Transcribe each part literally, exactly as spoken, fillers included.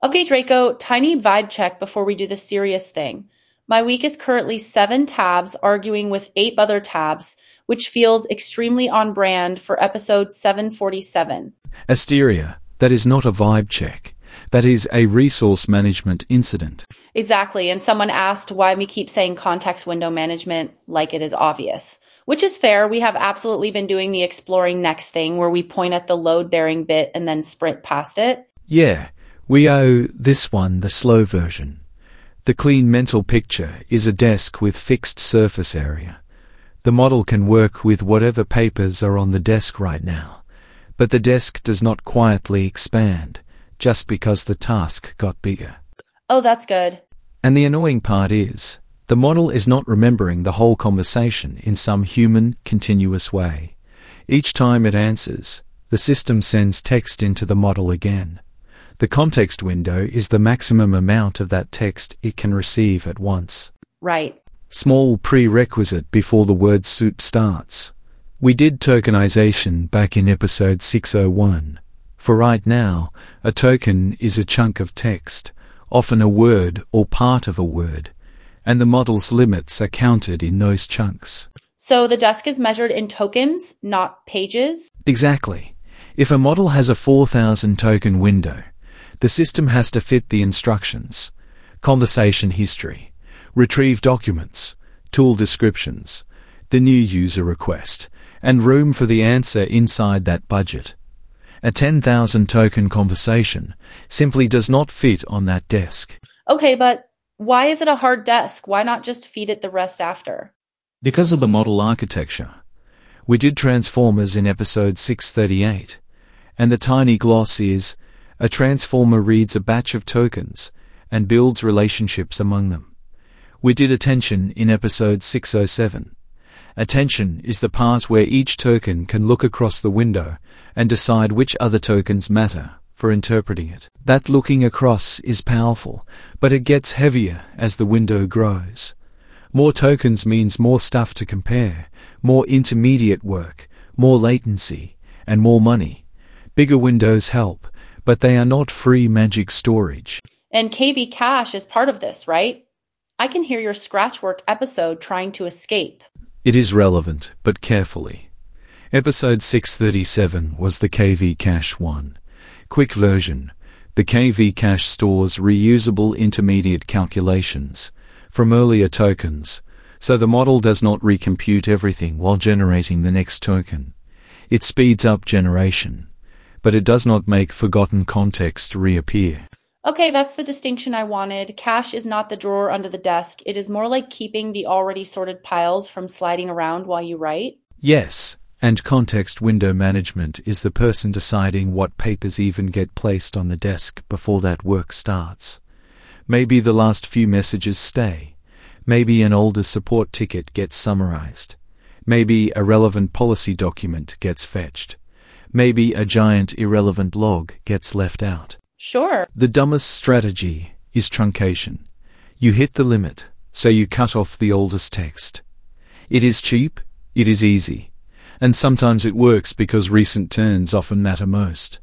Okay, Draco, tiny vibe check before we do the serious thing. My week is currently seven tabs arguing with eight other tabs, which feels extremely on brand for episode seven forty-seven. Asteria, that is not a vibe check. That is a resource management incident. Exactly, and someone asked why we keep saying context window management like it is obvious. Which is fair, we have absolutely been doing the exploring next thing where we point at the load-bearing bit and then sprint past it. Yeah, we owe this one the slow version. The clean mental picture is a desk with fixed surface area. The model can work with whatever papers are on the desk right now, but the desk does not quietly expand just because the task got bigger. Oh, that's good. And the annoying part is, the model is not remembering the whole conversation in some human, continuous way. Each time it answers, the system sends text into the model again. The context window is the maximum amount of that text it can receive at once. Right. Small prerequisite before the word soup starts. We did tokenization back in episode six oh one. For right now, a token is a chunk of text, often a word or part of a word, and the model's limits are counted in those chunks. So the desk is measured in tokens, not pages? Exactly. If a model has a four thousand token window, the system has to fit the instructions, conversation history, retrieve documents, tool descriptions, the new user request, and room for the answer inside that budget. A ten thousand token conversation simply does not fit on that desk. Okay, but why is it a hard desk? Why not just feed it the rest after? Because of the model architecture. We did transformers in episode six thirty-eight, and the tiny gloss is, a transformer reads a batch of tokens and builds relationships among them. We did attention in episode six oh seven. Attention is the part where each token can look across the window and decide which other tokens matter for interpreting it. That looking across is powerful, but it gets heavier as the window grows. More tokens means more stuff to compare, more intermediate work, more latency, and more money. Bigger windows help, but they are not free magic storage. And K V Cache is part of this, right? I can hear your Scratchwork episode trying to escape. It is relevant, but carefully. Episode six thirty-seven was the K V Cache one. Quick version. The K V Cache stores reusable intermediate calculations from earlier tokens, so the model does not recompute everything while generating the next token. It speeds up generation, but it does not make forgotten context reappear. Okay, that's the distinction I wanted. Cache is not the drawer under the desk. It is more like keeping the already sorted piles from sliding around while you write. Yes, and context window management is the person deciding what papers even get placed on the desk before that work starts. Maybe the last few messages stay. Maybe an older support ticket gets summarized. Maybe a relevant policy document gets fetched. Maybe a giant irrelevant log gets left out. Sure. The dumbest strategy is truncation. You hit the limit, so you cut off the oldest text. It is cheap, it is easy, and sometimes it works because recent turns often matter most.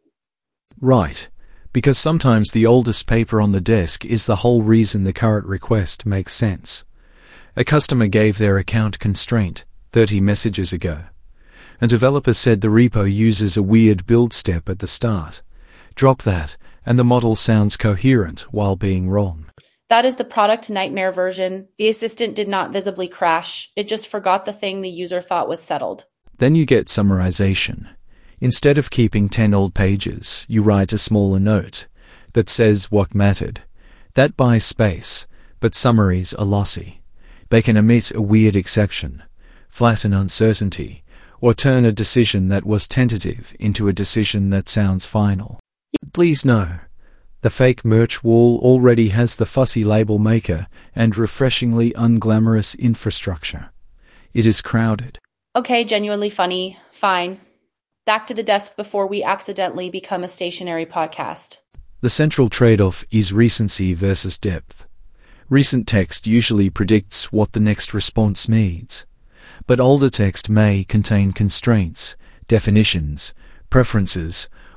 Right, because sometimes the oldest paper on the desk is the whole reason the current request makes sense. A customer gave their account constraint thirty messages ago. A developer said the repo uses a weird build step at the start. Drop that, and the model sounds coherent while being wrong. That is the product nightmare version. The assistant did not visibly crash. It just forgot the thing the user thought was settled. Then you get summarization. Instead of keeping ten old pages, you write a smaller note that says what mattered. That buys space, but summaries are lossy. They can omit a weird exception, flatten uncertainty, or turn a decision that was tentative into a decision that sounds final. Please know, the fake merch wall already has the fussy label maker and refreshingly unglamorous infrastructure. It is crowded. Okay, genuinely funny. Fine. Back to the desk before we accidentally become a stationary podcast. The central trade-off is recency versus depth. Recent text usually predicts what the next response needs, but older text may contain constraints, definitions, preferences,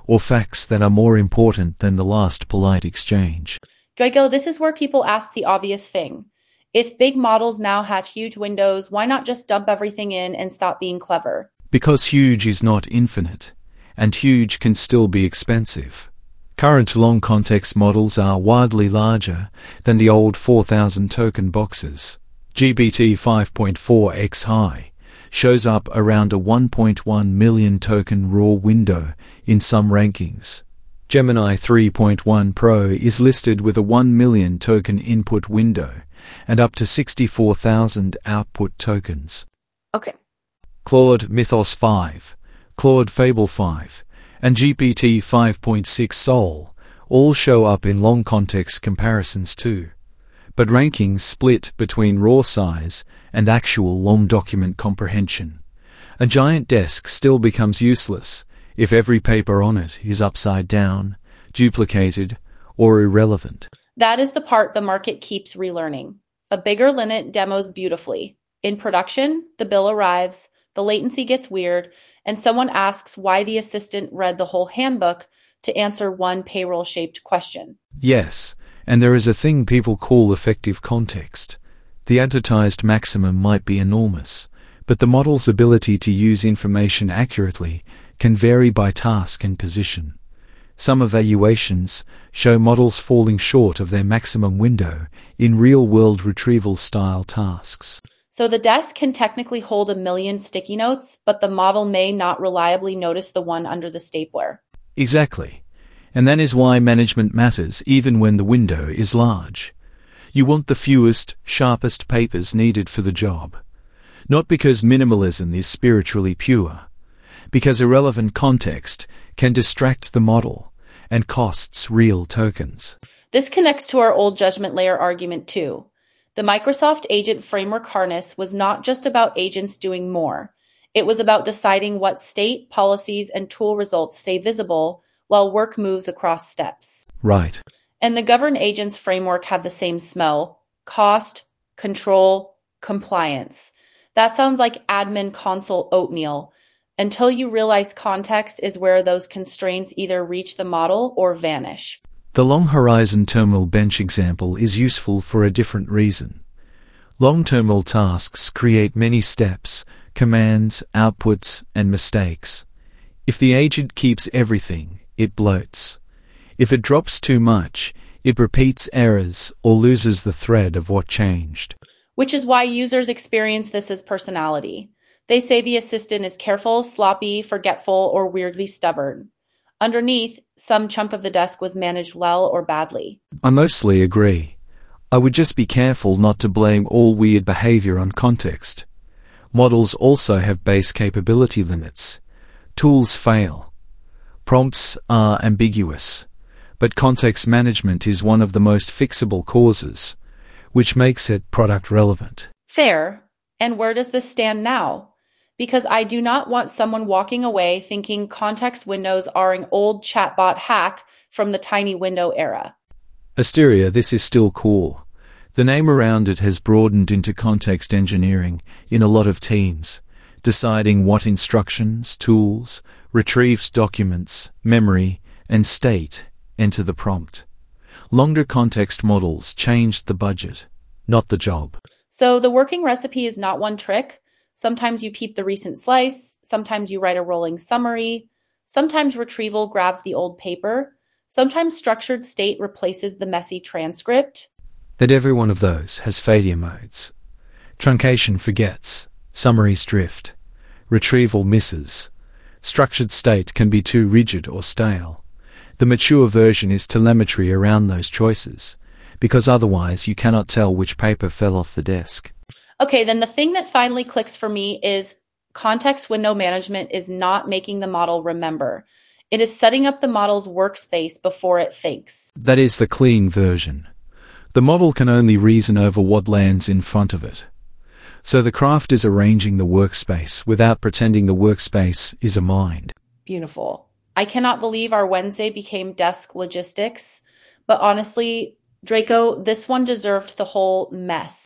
or facts that are more important than the last polite exchange. Draco, this is where people ask the obvious thing. If big models now hatch huge windows, why not just dump everything in and stop being clever? Because huge is not infinite, and huge can still be expensive. Current long context models are wildly larger than the old four thousand token boxes. G P T five point four x High shows up around a one point one million token raw window in some rankings. Gemini three point one Pro is listed with a one million token input window and up to sixty-four thousand output tokens. Okay. Claude Mythos five, Claude Fable five, and G P T five point six Sol all show up in long context comparisons too. But rankings split between raw size and actual long document comprehension. A giant desk still becomes useless if every paper on it is upside down, duplicated, or irrelevant. That is the part the market keeps relearning. A bigger limit demos beautifully. In production, the bill arrives, the latency gets weird, and someone asks why the assistant read the whole handbook to answer one payroll-shaped question. Yes, and there is a thing people call effective context. The advertised maximum might be enormous, but the model's ability to use information accurately can vary by task and position. Some evaluations show models falling short of their maximum window in real-world retrieval-style tasks. So the desk can technically hold a million sticky notes, but the model may not reliably notice the one under the stapler. Exactly. And that is why management matters even when the window is large. You want the fewest, sharpest papers needed for the job. Not because minimalism is spiritually pure, because irrelevant context can distract the model and costs real tokens. This connects to our old judgment layer argument too. The Microsoft Agent Framework harness was not just about agents doing more. It was about deciding what state, policies, and tool results stay visible while work moves across steps. Right. And the Govern Agents framework have the same smell: cost, control, compliance. That sounds like admin console oatmeal, until you realize context is where those constraints either reach the model or vanish. The long horizon terminal bench example is useful for a different reason. Long terminal tasks create many steps, commands, outputs, and mistakes. If the agent keeps everything, it bloats. If it drops too much, it repeats errors or loses the thread of what changed. Which is why users experience this as personality. They say the assistant is careful, sloppy, forgetful, or weirdly stubborn. Underneath, some chunk of the desk was managed well or badly. I mostly agree. I would just be careful not to blame all weird behavior on context. Models also have base capability limits. Tools fail. Prompts are ambiguous. But context management is one of the most fixable causes, which makes it product relevant. Fair. And where does this stand now? Because I do not want someone walking away thinking context windows are an old chatbot hack from the tiny window era. Asteria, this is still cool. The name around it has broadened into context engineering in a lot of teams, deciding what instructions, tools, retrieved documents, memory, and state enter the prompt. Longer context models changed the budget, not the job. So the working recipe is not one trick. Sometimes you peep the recent slice, sometimes you write a rolling summary, sometimes retrieval grabs the old paper, sometimes structured state replaces the messy transcript. That every one of those has failure modes. Truncation forgets, summaries drift, retrieval misses. Structured state can be too rigid or stale. The mature version is telemetry around those choices, because otherwise you cannot tell which paper fell off the desk. Okay, then the thing that finally clicks for me is context window management is not making the model remember. It is setting up the model's workspace before it thinks. That is the clean version. The model can only reason over what lands in front of it. So the craft is arranging the workspace without pretending the workspace is a mind. Beautiful. I cannot believe our Wednesday became desk logistics, but honestly, Draco, this one deserved the whole mess.